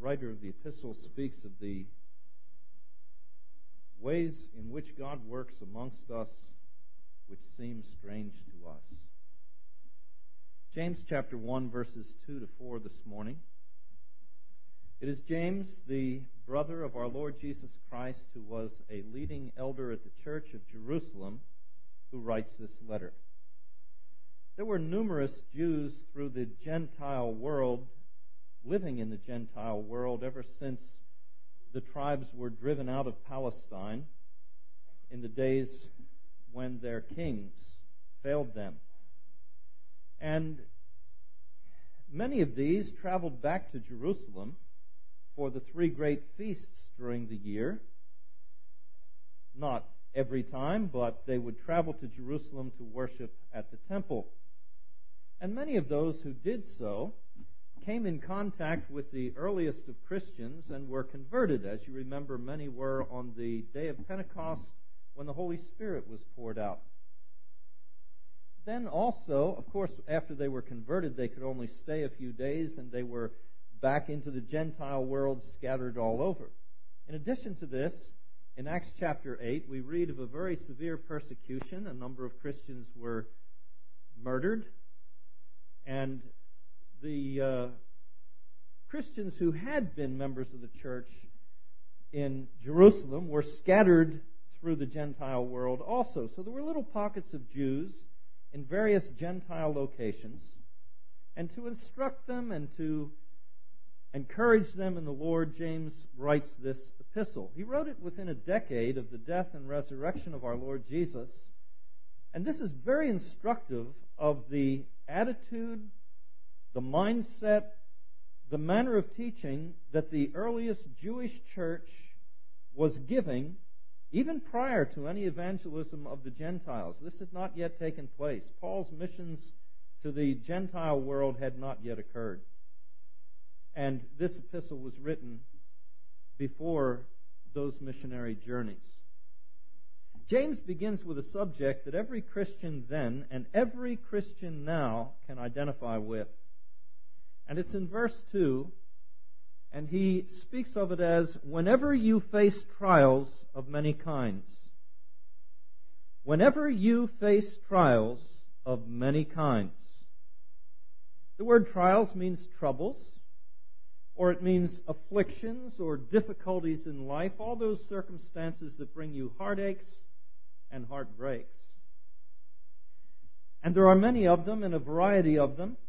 writer of the epistle speaks of the ways in which God works amongst us which seem strange to us. James chapter 1, verses 2 to 4 this morning. It is James, the brother of our Lord Jesus Christ, who was a leading elder at the church of Jerusalem, who writes this letter. There were numerous Jews through the Gentile world, living in the Gentile world ever since the tribes were driven out of Palestine in the days when their kings failed them. And many of these traveled back to Jerusalem for the three great feasts during the year. Not every time, but they would travel to Jerusalem to worship at the temple. And many of those who did so came in contact with the earliest of Christians and were converted. As you remember, many were on the day of Pentecost when the Holy Spirit was poured out. Then also, of course, after they were converted, they could only stay a few days, and they were back into the Gentile world scattered all over. In addition to this, in Acts chapter 8, we read of a very severe persecution. A number of Christians were murdered, and the Christians who had been members of the church in Jerusalem were scattered through the Gentile world also. So there were little pockets of Jews in various Gentile locations. And to instruct them and to encourage them in the Lord, James writes this epistle. He wrote it within a decade of the death and resurrection of our Lord Jesus. And this is very instructive of the attitude, the mindset, the manner of teaching that the earliest Jewish church was giving even prior to any evangelism of the Gentiles. This had not yet taken place. Paul's missions to the Gentile world had not yet occurred. And this epistle was written before those missionary journeys. James begins with a subject that every Christian then and every Christian now can identify with. And it's in verse 2, and he speaks of it as, whenever you face trials of many kinds. Whenever you face trials of many kinds. The word trials means troubles, or it means afflictions or difficulties in life, all those circumstances that bring you heartaches and heartbreaks. And there are many of them and a variety of them.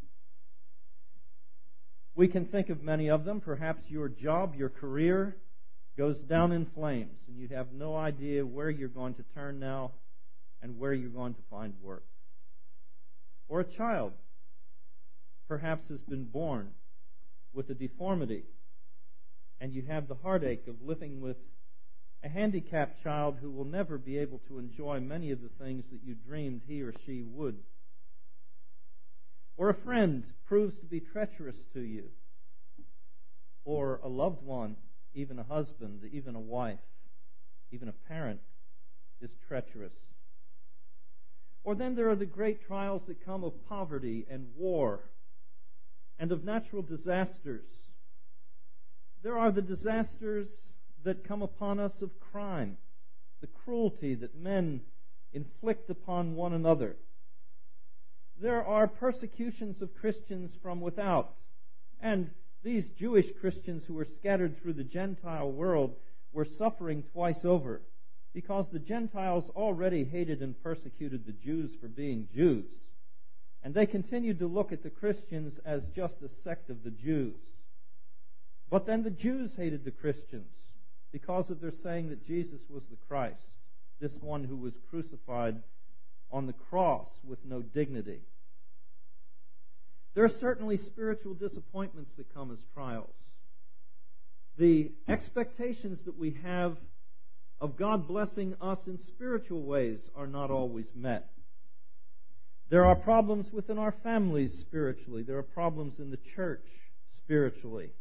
We can think of many of them. Perhaps your job, your career goes down in flames, and you have no idea where you're going to turn now and where you're going to find work. Or a child perhaps has been born with a deformity, and you have the heartache of living with a handicapped child who will never be able to enjoy many of the things that you dreamed he or she would. Or a friend proves to be treacherous to you, or a loved one, even a husband, even a wife, even a parent, is treacherous. Or then there are the great trials that come of poverty and war and of natural disasters. There are the disasters that come upon us of crime, the cruelty that men inflict upon one another. There are persecutions of Christians from without. And these Jewish Christians who were scattered through the Gentile world were suffering twice over, because the Gentiles already hated and persecuted the Jews for being Jews. And they continued to look at the Christians as just a sect of the Jews. But then the Jews hated the Christians because of their saying that Jesus was the Christ, this one who was crucified on the cross with no dignity. There are certainly spiritual disappointments that come as trials. The expectations that we have of God blessing us in spiritual ways are not always met. There are problems within our families spiritually. There are problems in the church spiritually.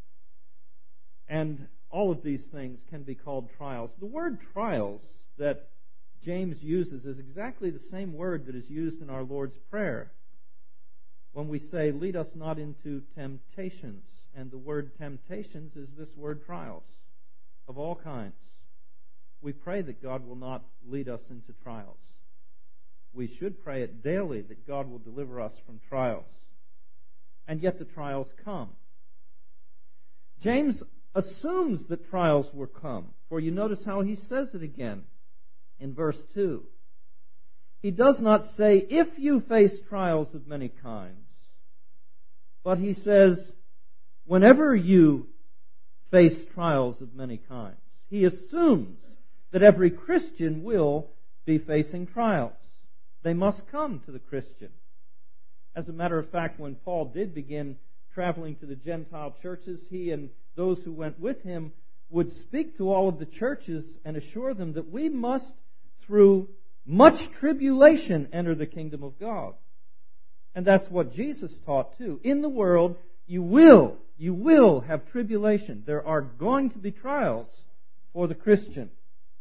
And all of these things can be called trials. The word trials that James uses is exactly the same word that is used in our Lord's Prayer when we say, lead us not into temptations, and the word temptations is this word trials of all kinds. We pray that God will not lead us into trials. We should pray it daily that God will deliver us from trials. And yet the trials come. James assumes that trials will come, for you notice how he says it again in verse 2. He does not say, if you face trials of many kinds, but he says, whenever you face trials of many kinds. He assumes that every Christian will be facing trials. They must come to the Christian. As a matter of fact, when Paul did begin traveling to the Gentile churches, he and those who went with him would speak to all of the churches and assure them that we must, through much tribulation, enter the kingdom of God. And that's what Jesus taught too. In the world, you will have tribulation. There are going to be trials for the Christian.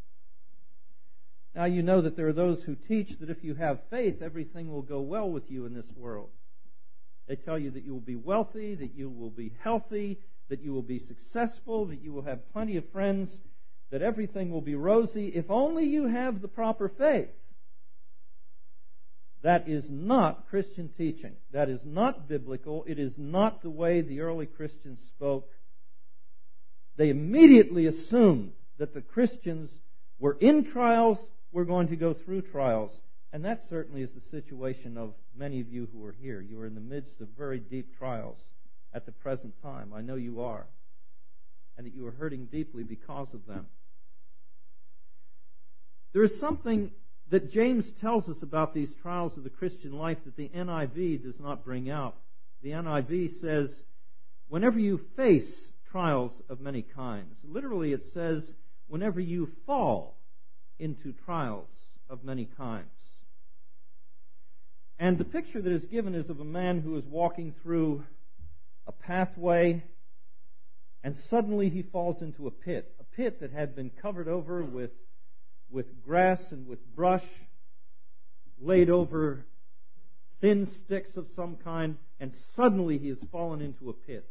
Now you know that there are those who teach that if you have faith, everything will go well with you in this world. They tell you that you will be wealthy, that you will be healthy, that you will be successful, that you will have plenty of friends, that everything will be rosy if only you have the proper faith. That is not Christian teaching. That is not biblical. It is not the way the early Christians spoke. They immediately assumed that the Christians were in trials, were going to go through trials. And that certainly is the situation of many of you who are here. You are in the midst of very deep trials at the present time. I know you are. And that you are hurting deeply because of them. There is something that James tells us about these trials of the Christian life that the NIV does not bring out. The NIV says, whenever you face trials of many kinds. Literally it says, whenever you fall into trials of many kinds. And the picture that is given is of a man who is walking through a pathway, and suddenly he falls into a pit that had been covered over with grass and with brush, laid over thin sticks of some kind, and suddenly he has fallen into a pit.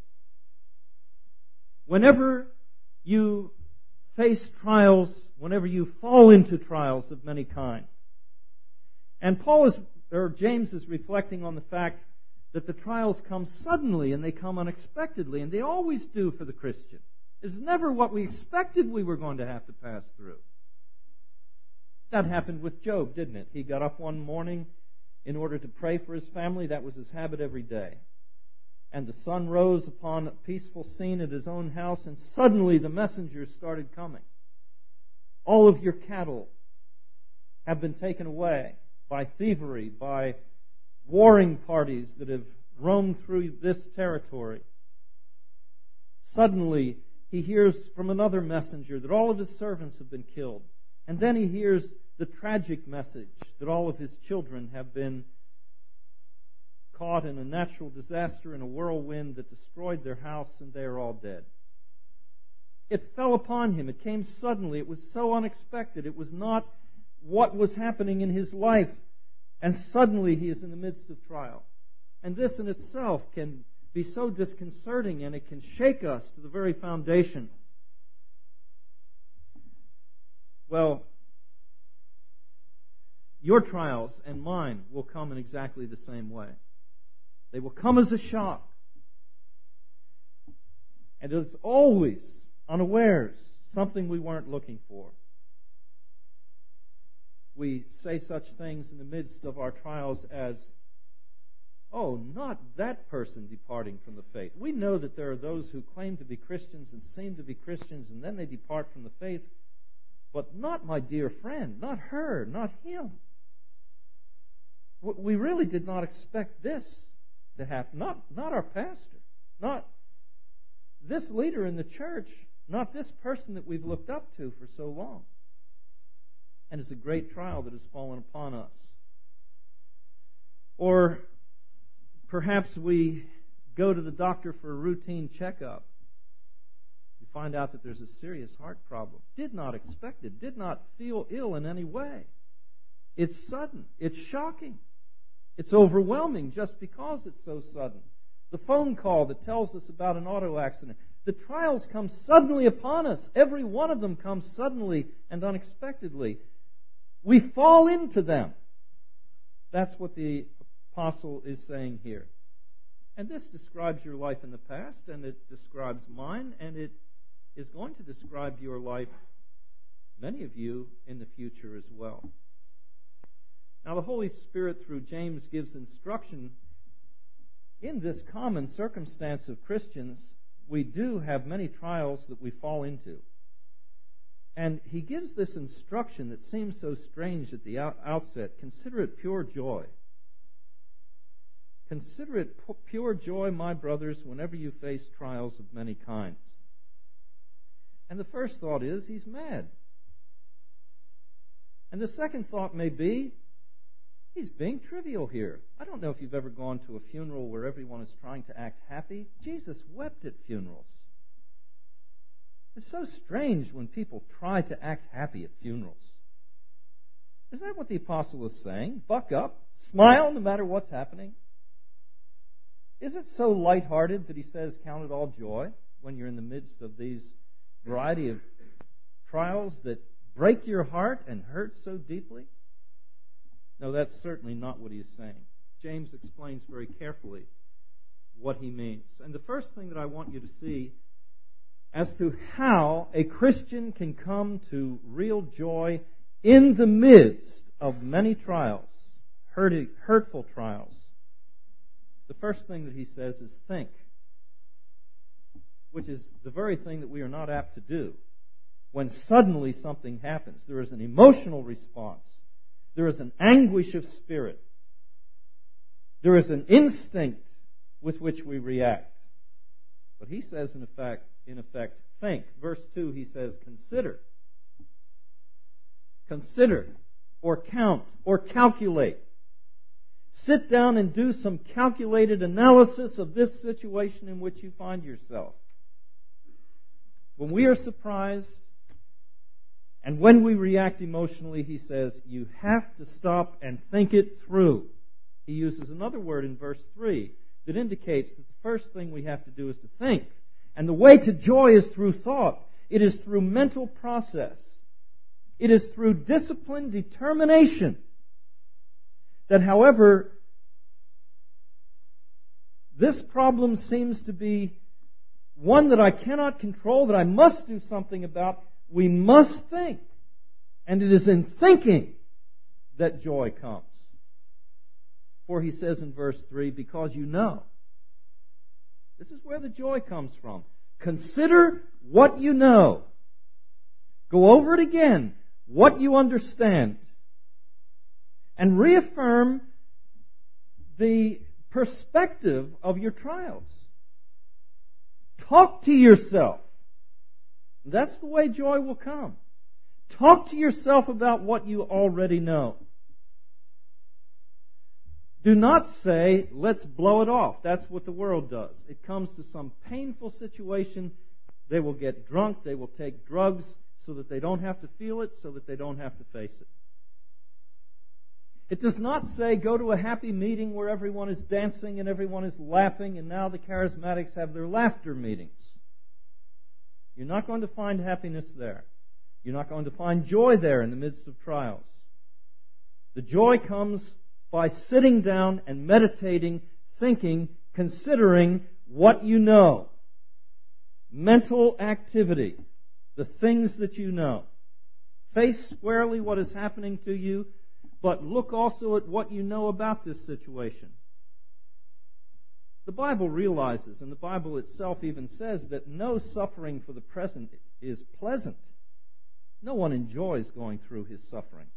Whenever you face trials, whenever you fall into trials of many kinds, and James is reflecting on the fact that the trials come suddenly and they come unexpectedly, and they always do for the Christian. It's never what we expected we were going to have to pass through. That happened with Job, didn't it? He got up one morning in order to pray for his family. That was his habit every day. And the sun rose upon a peaceful scene at his own house, and suddenly the messengers started coming. All of your cattle have been taken away by thievery, by warring parties that have roamed through this territory. Suddenly, he hears from another messenger that all of his servants have been killed. And then he hears the tragic message that all of his children have been caught in a natural disaster, in a whirlwind that destroyed their house, and they are all dead. It fell upon him. It came suddenly. It was so unexpected. It was not what was happening in his life. And suddenly he is in the midst of trial. And this in itself can be so disconcerting, and it can shake us to the very foundation. Well, your trials and mine will come in exactly the same way. They will come as a shock. And it's always, unawares, something we weren't looking for. We say such things in the midst of our trials as, oh, not that person departing from the faith. We know that there are those who claim to be Christians and seem to be Christians, and then they depart from the faith. But not my dear friend, not her, not him. We really did not expect this to happen. Not our pastor, not this leader in the church, not this person that we've looked up to for so long. And it's a great trial that has fallen upon us. Or perhaps we go to the doctor for a routine checkup. We find out that there's a serious heart problem. Did not expect it. Did not feel ill in any way. It's sudden. It's shocking. It's overwhelming just because it's so sudden. The phone call that tells us about an auto accident. The trials come suddenly upon us. Every one of them comes suddenly and unexpectedly. We fall into them. That's what the apostle is saying here. And this describes your life in the past, and it describes mine, and it is going to describe your life, many of you, in the future as well. Now, the Holy Spirit, through James, gives instruction in this common circumstance of Christians. We do have many trials that we fall into. And he gives this instruction that seems so strange at the outset. Consider it pure joy. Consider it pure joy, my brothers, whenever you face trials of many kinds. And the first thought is, he's mad. And the second thought may be, he's being trivial here. I don't know if you've ever gone to a funeral where everyone is trying to act happy. Jesus wept at funerals. It's so strange when people try to act happy at funerals. Is that what the apostle is saying? Buck up, smile no matter what's happening. Is it so lighthearted that he says, count it all joy when you're in the midst of these variety of trials that break your heart and hurt so deeply? No, that's certainly not what he is saying. James explains very carefully what he means. And the first thing that I want you to see as to how a Christian can come to real joy in the midst of many trials, hurtful trials. The first thing that he says is think, which is the very thing that we are not apt to do. When suddenly something happens, there is an emotional response. There is an anguish of spirit. There is an instinct with which we react. But he says, in effect, think. Verse 2, he says, consider. Consider, or count, or calculate. Sit down and do some calculated analysis of this situation in which you find yourself. When we are surprised, and when we react emotionally, he says, you have to stop and think it through. He uses another word in verse 3 that indicates that the first thing we have to do is to think. And the way to joy is through thought. It is through mental process. It is through disciplined determination that, however, this problem seems to be one that I cannot control, that I must do something about, we must think. And it is in thinking that joy comes. For he says in verse 3, because you know. This is where the joy comes from. Consider what you know. Go over it again, what you understand. And reaffirm the perspective of your trials. Talk to yourself. That's the way joy will come. Talk to yourself about what you already know. Do not say, let's blow it off. That's what the world does. It comes to some painful situation. They will get drunk. They will take drugs so that they don't have to feel it, so that they don't have to face it. It does not say, go to a happy meeting where everyone is dancing and everyone is laughing, and now the charismatics have their laughter meetings. You're not going to find happiness there. You're not going to find joy there in the midst of trials. The joy comes by sitting down and meditating, thinking, considering what you know. Mental activity, the things that you know. Face squarely what is happening to you, but look also at what you know about this situation. The Bible realizes, and the Bible itself even says, that no suffering for the present is pleasant. No one enjoys going through his sufferings.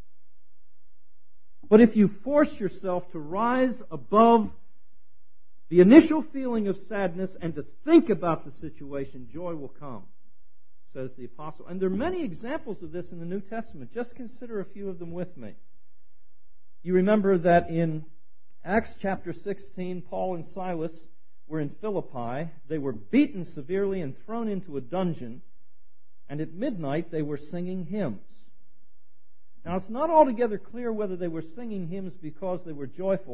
But if you force yourself to rise above the initial feeling of sadness and to think about the situation, joy will come, says the apostle. And there are many examples of this in the New Testament. Just consider a few of them with me. You remember that in Acts chapter 16, Paul and Silas were in Philippi. They were beaten severely and thrown into a dungeon. And at midnight they were singing hymns. Now, it's not altogether clear whether they were singing hymns because they were joyful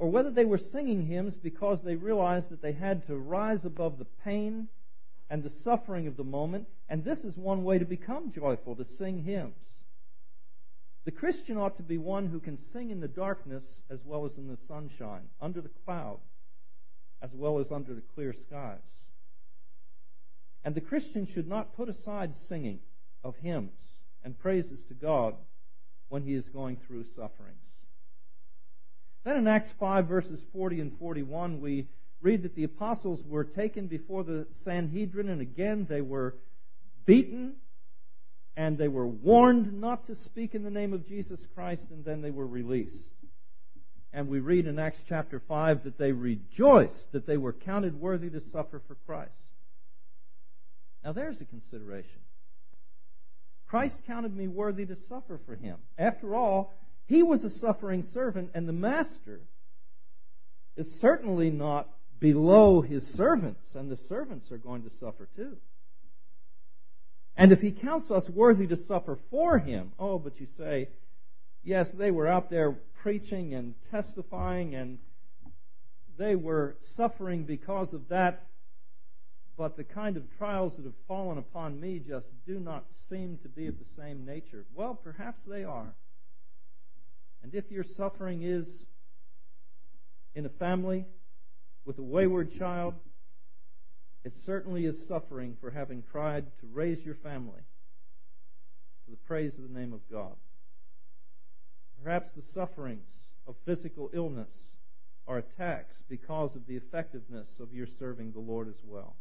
or whether they were singing hymns because they realized that they had to rise above the pain and the suffering of the moment. And this is one way to become joyful, to sing hymns. The Christian ought to be one who can sing in the darkness as well as in the sunshine, under the cloud as well as under the clear skies. And the Christian should not put aside singing of hymns and praises to God when he is going through sufferings. Then in Acts 5, verses 40 and 41, we read that the apostles were taken before the Sanhedrin, and again they were beaten, and they were warned not to speak in the name of Jesus Christ, and then they were released. And we read in Acts chapter 5 that they rejoiced that they were counted worthy to suffer for Christ. Now there's a consideration. Christ counted me worthy to suffer for Him. After all, He was a suffering servant, and the Master is certainly not below His servants, and the servants are going to suffer too. And if He counts us worthy to suffer for Him, but you say, yes, they were out there preaching and testifying, and they were suffering because of that, but the kind of trials that have fallen upon me just do not seem to be of the same nature. Well, perhaps they are. And if your suffering is in a family with a wayward child, it certainly is suffering for having tried to raise your family to the praise of the name of God. Perhaps the sufferings of physical illness are attacks because of the effectiveness of your serving the Lord as well.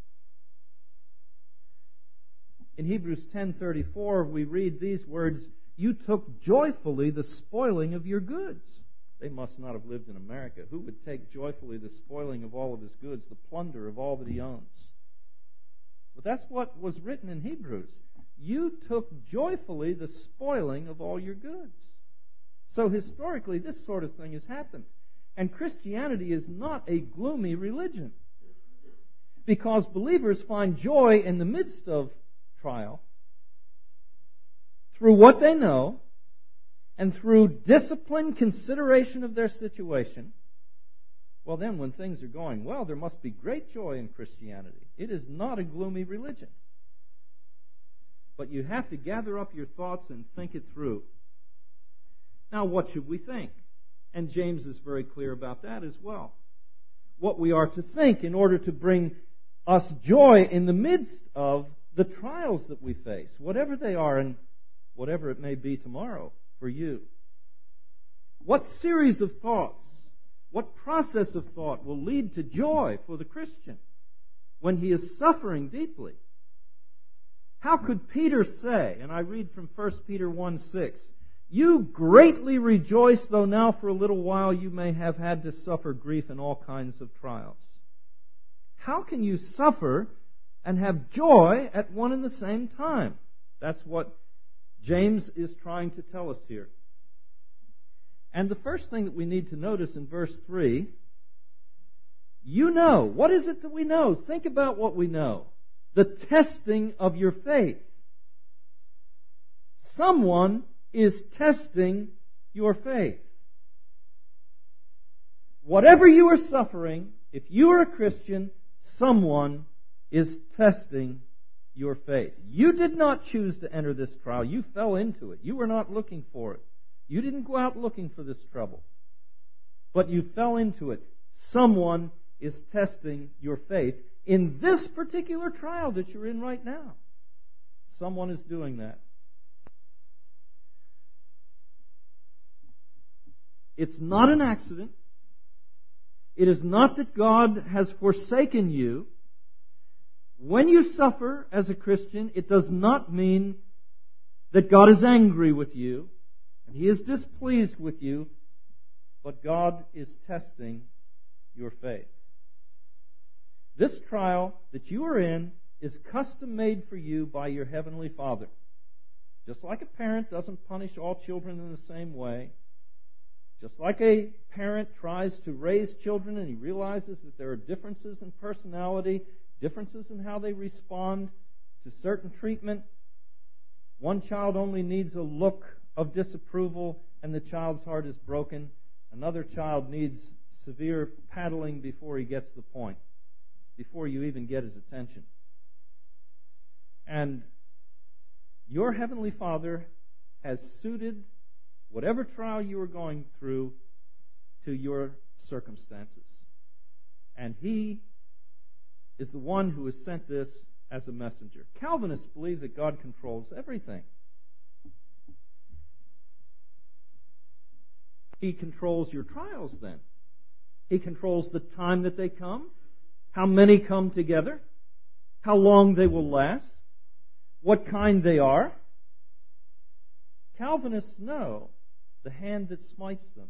In Hebrews 10:34, we read these words, "You took joyfully the spoiling of your goods." They must not have lived in America. Who would take joyfully the spoiling of all of his goods, the plunder of all that he owns? But that's what was written in Hebrews. You took joyfully the spoiling of all your goods. So historically, this sort of thing has happened. And Christianity is not a gloomy religion, because believers find joy in the midst of trial through what they know and through disciplined consideration of their situation. Well, then when things are going well, there must be great joy in Christianity. It is not a gloomy religion. But you have to gather up your thoughts and think it through. Now, what should we think? And James is very clear about that as well. What we are to think in order to bring us joy in the midst of the trials that we face, whatever they are and whatever it may be tomorrow for you. What series of thoughts, what process of thought will lead to joy for the Christian when he is suffering deeply? How could Peter say, and I read from 1 Peter 1:6, "You greatly rejoice, though now for a little while you may have had to suffer grief in all kinds of trials." How can you suffer and have joy at one and the same time? That's what James is trying to tell us here. And the first thing that we need to notice in verse 3, you know. What is it that we know? Think about what we know. The testing of your faith. Someone is testing your faith. Whatever you are suffering, if you are a Christian, someone is testing your faith. You did not choose to enter this trial. You fell into it. You were not looking for it. You didn't go out looking for this trouble. But you fell into it. Someone is testing your faith in this particular trial that you're in right now. Someone is doing that. It's not an accident. It is not that God has forsaken you. When you suffer as a Christian, it does not mean that God is angry with you and He is displeased with you, but God is testing your faith. This trial that you are in is custom made for you by your Heavenly Father. Just like a parent doesn't punish all children in the same way, just like a parent tries to raise children and he realizes that there are differences in personality, differences in how they respond to certain treatment. One child only needs a look of disapproval and the child's heart is broken. Another child needs severe paddling before he gets the point, before you even get his attention. And your Heavenly Father has suited whatever trial you are going through to your circumstances. And He is the one who has sent this as a messenger. Calvinists believe that God controls everything. He controls your trials then. He controls the time that they come, how many come together, how long they will last, what kind they are. Calvinists know the hand that smites them,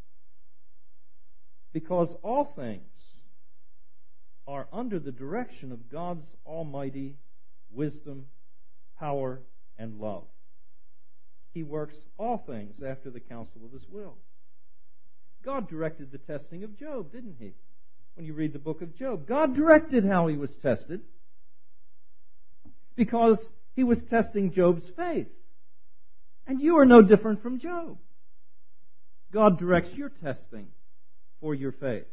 because all things are under the direction of God's almighty wisdom, power, and love. He works all things after the counsel of His will. God directed the testing of Job, didn't He? When you read the book of Job, God directed how he was tested, because He was testing Job's faith. And you are no different from Job. God directs your testing for your faith.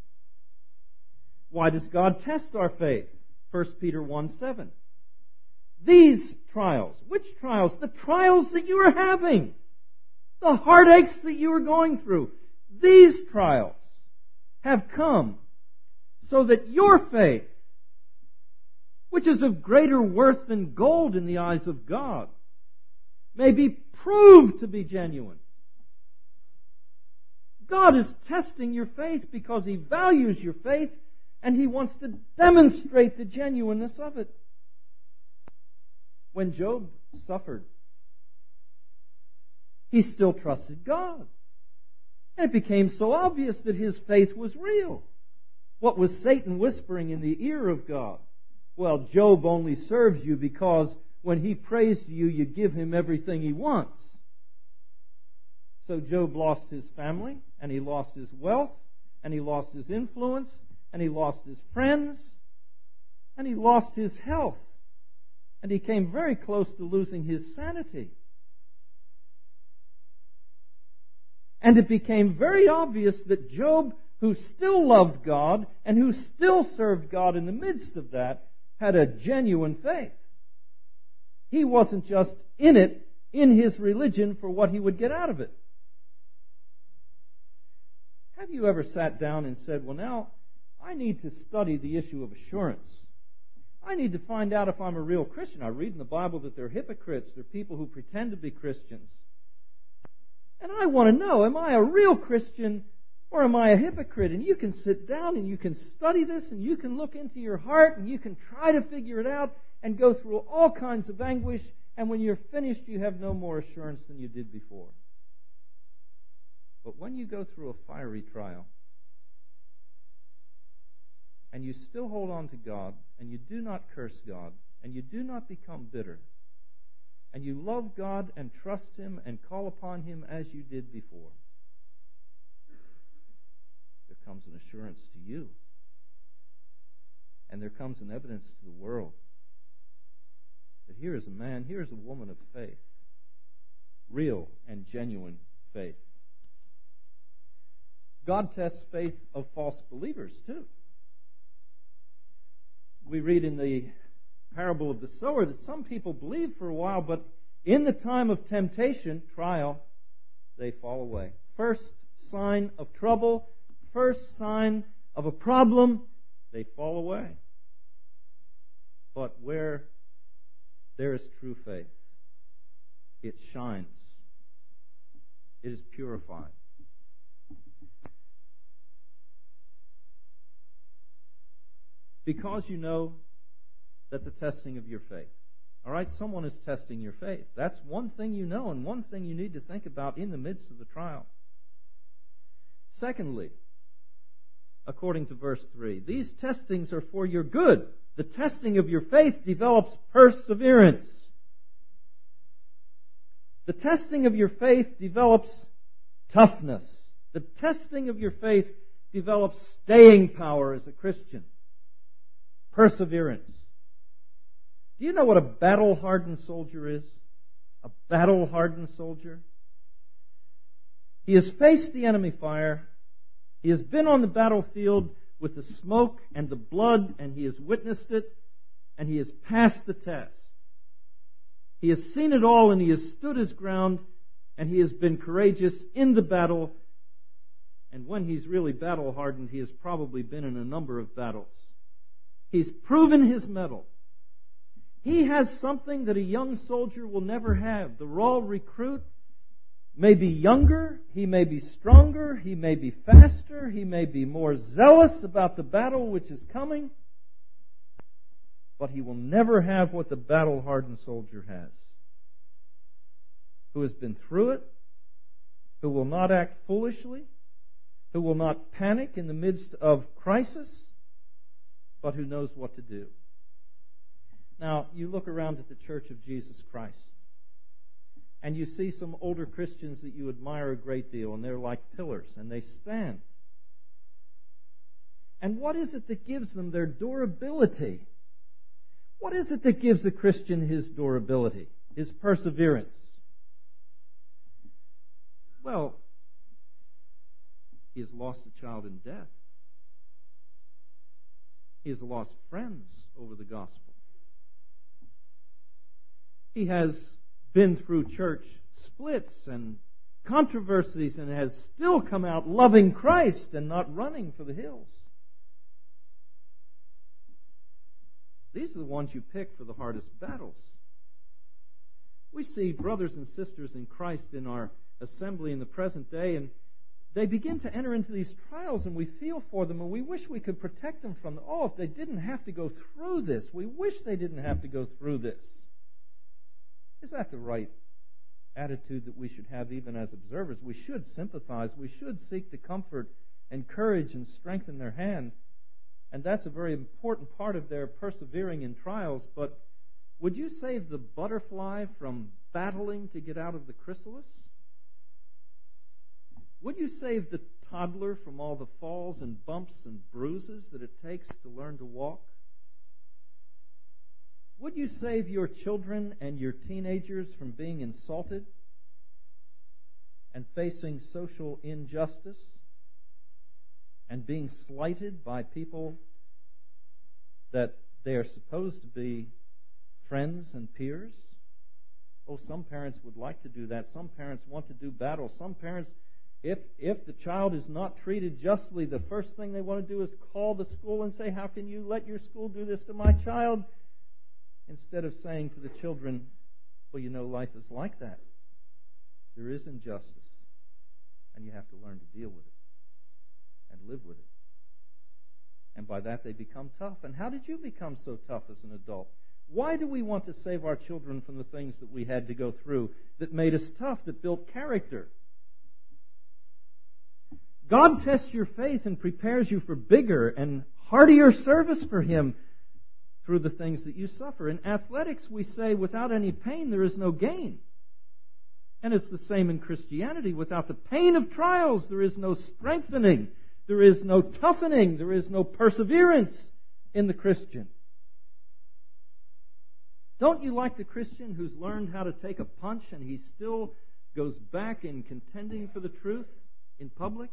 Why does God test our faith? 1 Peter 1:7. These trials, which trials? The trials that you are having, the heartaches that you are going through, these trials have come so that your faith, which is of greater worth than gold in the eyes of God, may be proved to be genuine. God is testing your faith because He values your faith and He wants to demonstrate the genuineness of it. When Job suffered, he still trusted God. And it became so obvious that his faith was real. What was Satan whispering in the ear of God? Well, Job only serves you because when he prays to you, you give him everything he wants. So Job lost his family, and he lost his wealth, and he lost his influence, and he lost his friends, and he lost his health. And he came very close to losing his sanity. And it became very obvious that Job, who still loved God and who still served God in the midst of that, had a genuine faith. He wasn't just in it, in his religion, for what he would get out of it. Have you ever sat down and said, well, now, I need to study the issue of assurance. I need to find out if I'm a real Christian. I read in the Bible that they're hypocrites. They're people who pretend to be Christians. And I want to know, am I a real Christian or am I a hypocrite? And you can sit down and you can study this and you can look into your heart and you can try to figure it out and go through all kinds of anguish. And when you're finished, you have no more assurance than you did before. But when you go through a fiery trial and you still hold on to God and you do not curse God and you do not become bitter and you love God and trust Him and call upon Him as you did before, there comes an assurance to you. And there comes an evidence to the world that here is a man, here is a woman of faith, real and genuine faith. God tests faith of false believers too. We read in the parable of the sower that some people believe for a while, but in the time of temptation, trial, they fall away. First sign of trouble, first sign of a problem, they fall away. But where there is true faith, it shines. It is purified. Because you know that the testing of your faith. All right, someone is testing your faith. That's one thing you know and one thing you need to think about in the midst of the trial. Secondly, according to verse 3, these testings are for your good. The testing of your faith develops perseverance. The testing of your faith develops toughness. The testing of your faith develops staying power as a Christian. Perseverance. Do you know what a battle-hardened soldier is? A battle-hardened soldier? He has faced the enemy fire. He has been on the battlefield with the smoke and the blood, and he has witnessed it, and he has passed the test. He has seen it all, and he has stood his ground, and he has been courageous in the battle. And when he's really battle-hardened, he has probably been in a number of battles. He's proven his mettle. He has something that a young soldier will never have. The raw recruit may be younger, he may be stronger, he may be faster, he may be more zealous about the battle which is coming, but he will never have what the battle-hardened soldier has, who has been through it, who will not act foolishly, who will not panic in the midst of crisis, but who knows what to do. Now, you look around at the Church of Jesus Christ, and you see some older Christians that you admire a great deal, and they're like pillars, and they stand. And what is it that gives them their durability? What is it that gives a Christian his durability, his perseverance? Well, he has lost a child in death. He has lost friends over the gospel. He has been through church splits and controversies and has still come out loving Christ and not running for the hills. These are the ones you pick for the hardest battles. We see brothers and sisters in Christ in our assembly in the present day, and they begin to enter into these trials, and we feel for them, and we wish we could protect them from them. Oh, if they didn't have to go through this. We wish they didn't have to go through this. Is that the right attitude that we should have even as observers? We should sympathize. We should seek to comfort, encourage, and strengthen their hand. And that's a very important part of their persevering in trials. But would you save the butterfly from battling to get out of the chrysalis? Would you save the toddler from all the falls and bumps and bruises that it takes to learn to walk? Would you save your children and your teenagers from being insulted and facing social injustice and being slighted by people that they are supposed to be friends and peers? Oh, some parents would like to do that. Some parents want to do battle. Some parents, if the child is not treated justly, the first thing they want to do is call the school and say, "How can you let your school do this to my child?" Instead of saying to the children, "Well, you know, life is like that. There is injustice, and you have to learn to deal with it and live with it." And by that they become tough. And how did you become so tough as an adult? Why do we want to save our children from the things that we had to go through that made us tough, that built character? God tests your faith and prepares you for bigger and heartier service for Him through the things that you suffer. In athletics, we say, without any pain, there is no gain. And it's the same in Christianity. Without the pain of trials, there is no strengthening. There is no toughening. There is no perseverance in the Christian. Don't you like the Christian who's learned how to take a punch and he still goes back in contending for the truth in public?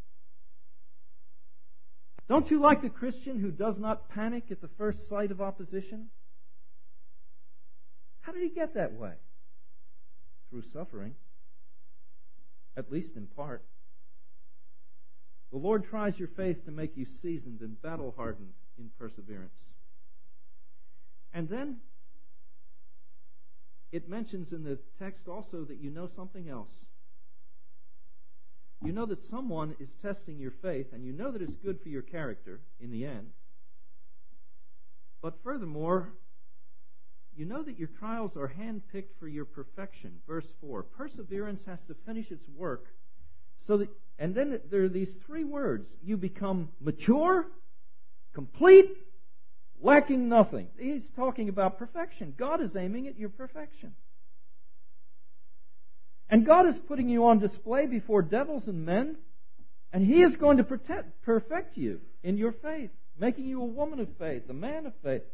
Don't you like the Christian who does not panic at the first sight of opposition? How did he get that way? Through suffering, at least in part. The Lord tries your faith to make you seasoned and battle-hardened in perseverance. And then it mentions in the text also that you know something else. You know that someone is testing your faith, and you know that it's good for your character in the end. But furthermore, you know that your trials are handpicked for your perfection. Verse 4, perseverance has to finish its work. And then there are these three words. You become mature, complete, lacking nothing. He's talking about perfection. God is aiming at your perfection. And God is putting you on display before devils and men, and He is going to perfect you in your faith, making you a woman of faith, a man of faith.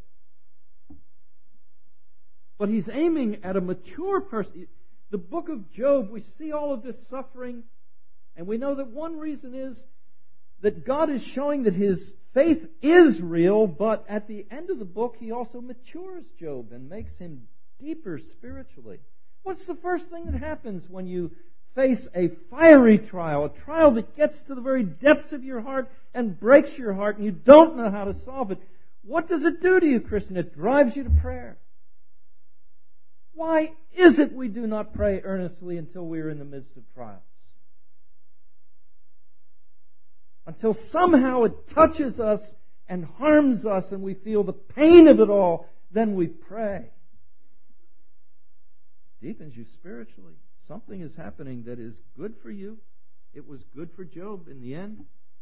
But He's aiming at a mature person. The book of Job, we see all of this suffering, And we know that one reason is that God is showing that his faith is real, but at the end of the book, he also matures Job and makes him deeper spiritually. What's the first thing that happens when you face a fiery trial, a trial that gets to the very depths of your heart and breaks your heart, and you don't know how to solve it? What does it do to you, Christian? It drives you to prayer. Why is it we do not pray earnestly until we are in the midst of trials? Until somehow it touches us and harms us and we feel the pain of it all, then we pray. It deepens you spiritually. Something is happening that is good for you. It was good for Job in the end.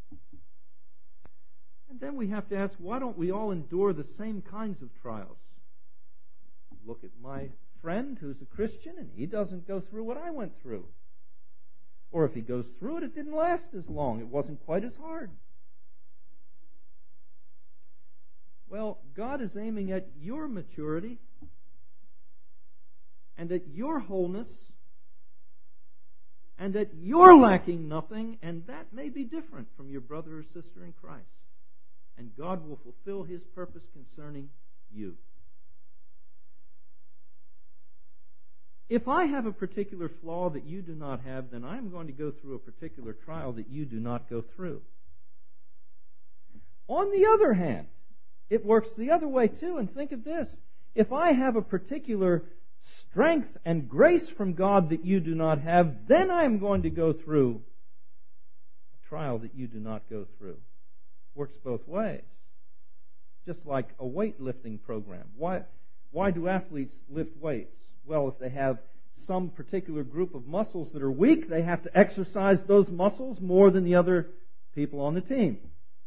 And then we have to ask, why don't we all endure the same kinds of trials? Look at my friend who's a Christian, and he doesn't go through what I went through. Or if he goes through it, it didn't last as long. It wasn't quite as hard. Well, God is aiming at your maturity and at your wholeness and at your lacking nothing, and that may be different from your brother or sister in Christ. And God will fulfill his purpose concerning you. If I have a particular flaw that you do not have, then I'm going to go through a particular trial that you do not go through. On the other hand, it works the other way too, and think of this. If I have a particular strength and grace from God that you do not have, then I'm going to go through a trial that you do not go through. Works both ways. Just like a weightlifting program. Why do athletes lift weights? Well, if they have some particular group of muscles that are weak, they have to exercise those muscles more than the other people on the team.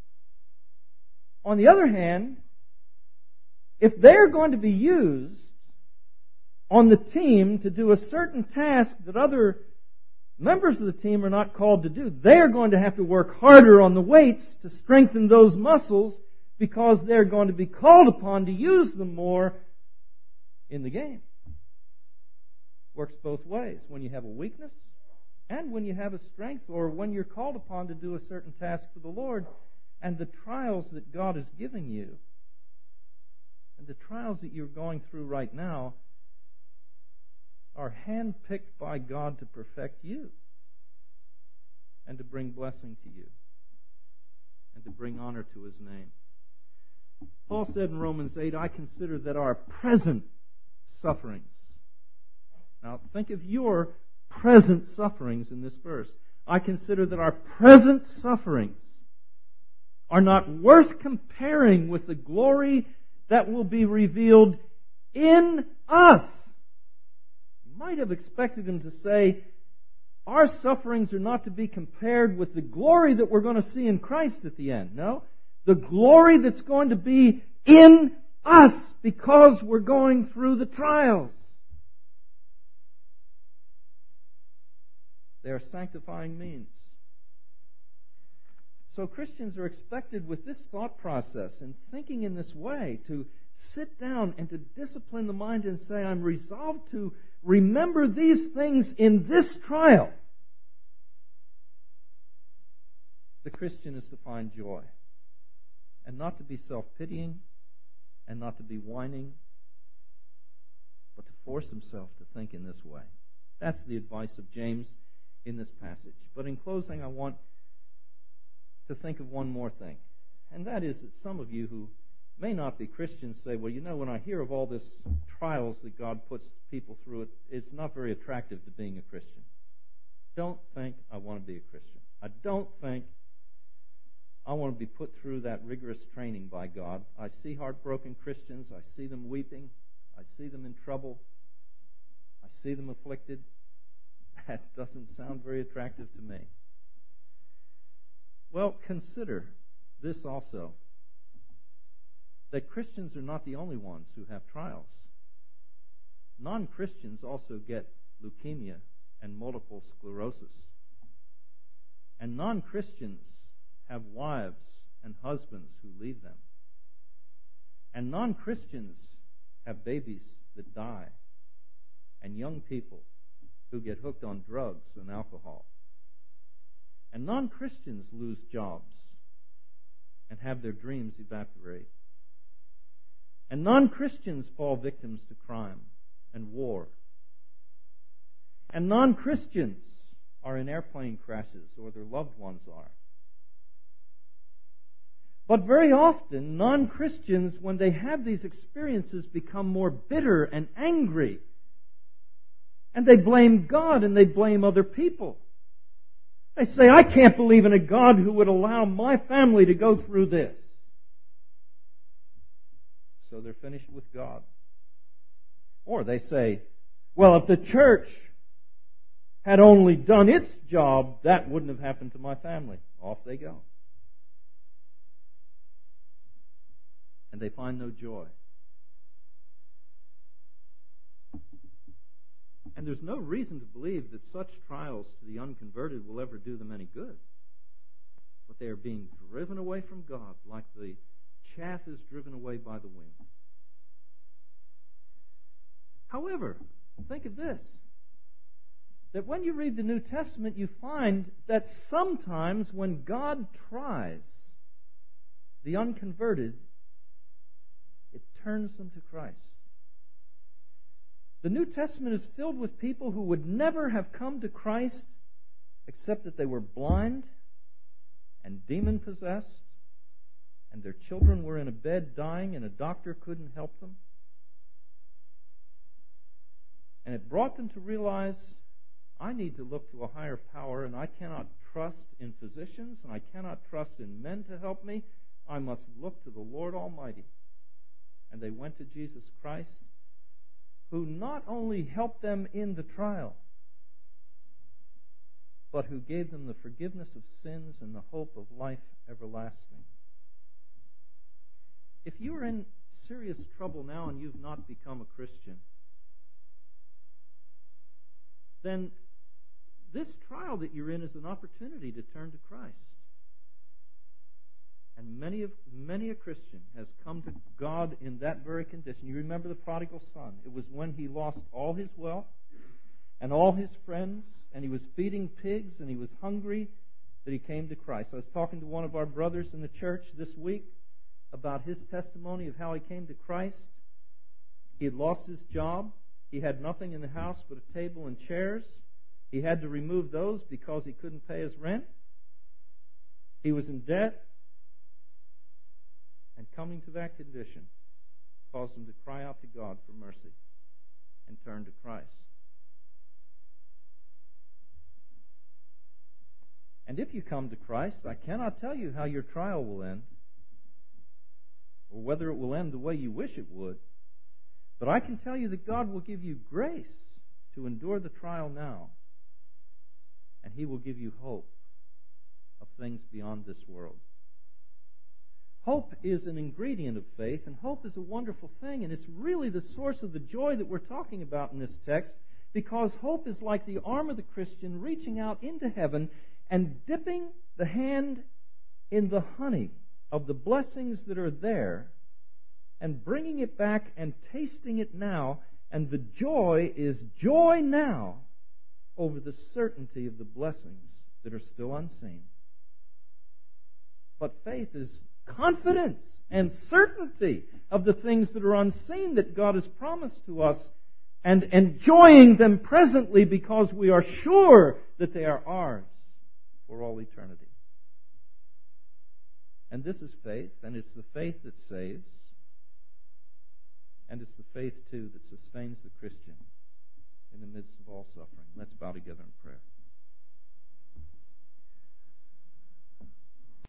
On the other hand, if they're going to be used on the team to do a certain task that other members of the team are not called to do, they're going to have to work harder on the weights to strengthen those muscles because they're going to be called upon to use them more in the game. Works both ways. When you have a weakness and when you have a strength, or when you're called upon to do a certain task for the Lord, and the trials that God is giving you and the trials that you're going through right now are handpicked by God to perfect you and to bring blessing to you and to bring honor to his name. Paul said in Romans 8, I consider that our present sufferings. Now think of your present sufferings in this verse. I consider that our present sufferings are not worth comparing with the glory that will be revealed in us. You might have expected him to say, our sufferings are not to be compared with the glory that we're going to see in Christ at the end. No, the glory that's going to be in us because we're going through the trials. They are sanctifying means. So Christians are expected with this thought process and thinking in this way to sit down and to discipline the mind and say, I'm resolved to remember these things in this trial. The Christian is to find joy and not to be self-pitying and not to be whining, but to force himself to think in this way. That's the advice of James in this passage. But in closing, I want to think of one more thing, and that is that some of you who may not be Christians say, well, you know, when I hear of all this trials that God puts people through, it's not very attractive to being a Christian. Don't think I want to be a Christian. I don't think I want to be put through that rigorous training by God. I see heartbroken Christians. I see them weeping. I see them in trouble. I see them afflicted. That doesn't sound very attractive to me. Well, consider this also, that Christians are not the only ones who have trials. Non-Christians also get leukemia and multiple sclerosis. And non-Christians have wives and husbands who leave them. And non-Christians have babies that die. And young people who get hooked on drugs and alcohol. And non-Christians lose jobs and have their dreams evaporate. And non-Christians fall victims to crime and war. And non-Christians are in airplane crashes, or their loved ones are. But very often, non-Christians, when they have these experiences, become more bitter and angry. And they blame God and they blame other people. They say, I can't believe in a God who would allow my family to go through this. So they're finished with God. Or they say, well, if the church had only done its job, that wouldn't have happened to my family. Off they go. And they find no joy. And there's no reason to believe that such trials to the unconverted will ever do them any good. But they are being driven away from God like the chaff is driven away by the wind. However, think of this, that when you read the New Testament, you find that sometimes when God tries the unconverted, it turns them to Christ. The New Testament is filled with people who would never have come to Christ except that they were blind and demon-possessed, and their children were in a bed dying and a doctor couldn't help them. And it brought them to realize, I need to look to a higher power, and I cannot trust in physicians, and I cannot trust in men to help me. I must look to the Lord Almighty. And they went to Jesus Christ, who not only helped them in the trial, but who gave them the forgiveness of sins and the hope of life everlasting. If you are in serious trouble now and you've not become a Christian, then this trial that you're in is an opportunity to turn to Christ. And many a Christian has come to God in that very condition. You remember the prodigal son. It was when he lost all his wealth and all his friends, and he was feeding pigs and he was hungry, that he came to Christ. I was talking to one of our brothers in the church this week about his testimony of how he came to Christ. He had lost his job. He had nothing in the house but a table and chairs. He had to remove those because he couldn't pay his rent. He was in debt. And coming to that condition caused him to cry out to God for mercy and turn to Christ. And if you come to Christ, I cannot tell you how your trial will end, or whether it will end the way you wish it would. But I can tell you that God will give you grace to endure the trial now, and He will give you hope of things beyond this world. Hope is an ingredient of faith, and hope is a wonderful thing, and it's really the source of the joy that we're talking about in this text, because hope is like the arm of the Christian reaching out into heaven and dipping the hand in the honey of the blessings that are there and bringing it back and tasting it now, and the joy is joy now over the certainty of the blessings that are still unseen. But faith is confidence and certainty of the things that are unseen that God has promised to us, and enjoying them presently because we are sure that they are ours for all eternity. And this is faith, and it's the faith that saves, and it's the faith, too, that sustains the Christian in the midst of all suffering. Let's bow together in prayer.